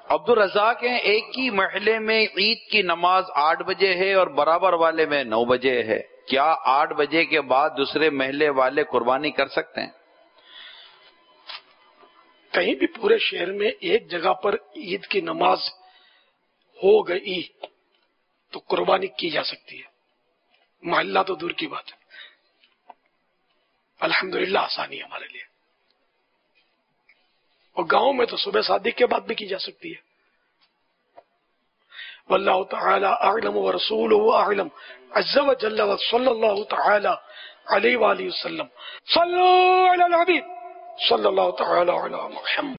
अब्दुल रज़ाक हैं, एक ही महल्ले में ईद की नमाज 8 बजे है और बराबर वाले में 9 बजे है, क्या 8 बजे के बाद दूसरे महल्ले वाले कुर्बानी कर सकते हैं? कहीं भी पूरे शहर में एक जगह पर ईद की नमाज हो गई तो कुर्बानी की जा सकती है, मोहल्ला तो दूर की बात है। अल्हम्दुलिल्लाह आसानी है हमारे लिए। और गांव में तो सुबह शादी के बाद भी की जा सकती है। वल्लाहु तआला अअलम व रसूलुहु अअलम अज़्ज़ा व जल्ला व सल्लल्लाहु तआला अलैहि व आलिहि वसल्लम। सल्लु अला नबी सल्लल्लाहु तआला अला मुहम्मद।